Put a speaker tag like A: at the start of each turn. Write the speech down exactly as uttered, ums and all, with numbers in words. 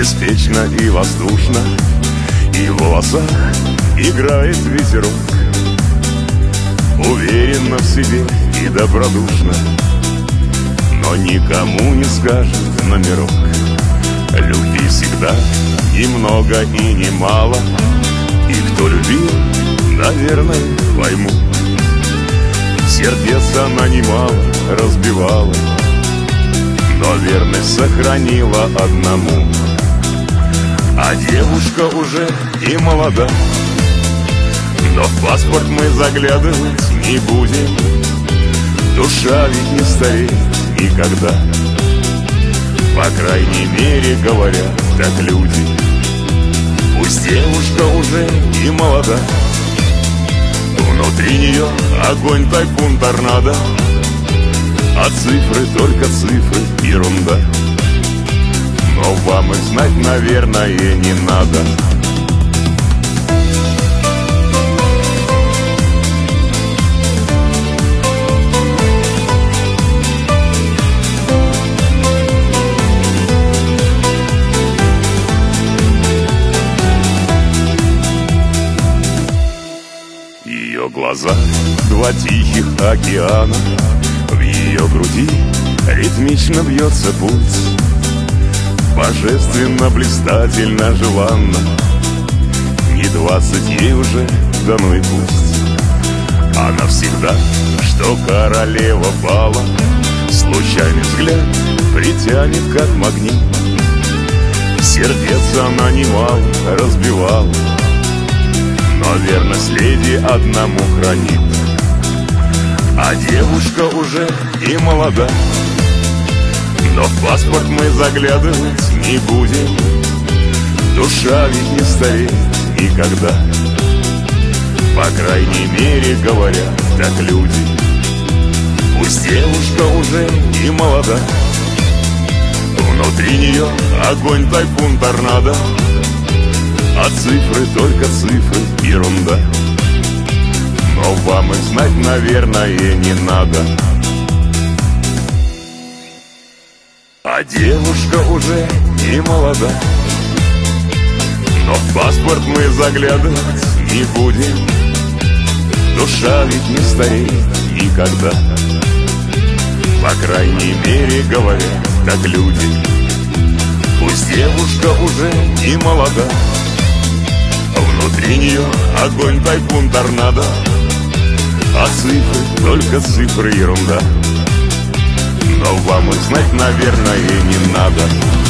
A: беспечно и воздушно, и в волосах играет ветерок. Уверенно в себе и добродушно, но никому не скажет номерок. Любви всегда немного и немало, и кто любил, наверное, поймут. Сердец она немало разбивала, но верность сохранила одному. А девушка уже и молода, но в паспорт мы заглядывать не будем. Душа ведь не стареет никогда, по крайней мере говорят так люди. Пусть девушка уже и молода, внутри нее огонь, тайфун, торнадо, а цифры, только цифры, ерунда. Но вам их знать, наверное, не надо. Ее глаза — два тихих океана, в ее груди ритмично бьется пульс. Божественно, блистательно, желанно, не двадцать ей уже, да ну и пусть. Она всегда, что королева бала, случайный взгляд притянет, как магнит. Сердец она немало разбивала, но верность леди одному хранит. А девушка уже и молода, но в паспорт мы заглядывать не будем. Душа ведь не стареет никогда, по крайней мере говорят так люди. Пусть девушка уже и молода, внутри нее огонь, тайфун, торнадо, а цифры, только цифры, ерунда. Но вам их знать, наверное, не надо. А девушка уже не молода, но в паспорт мы заглядывать не будем. Душа ведь не стареет никогда, по крайней мере говорят так люди. Пусть девушка уже не молода, внутри нее огонь, тайфун, торнадо, а цифры, только цифры, ерунда. Но вам их знать, наверное, не надо.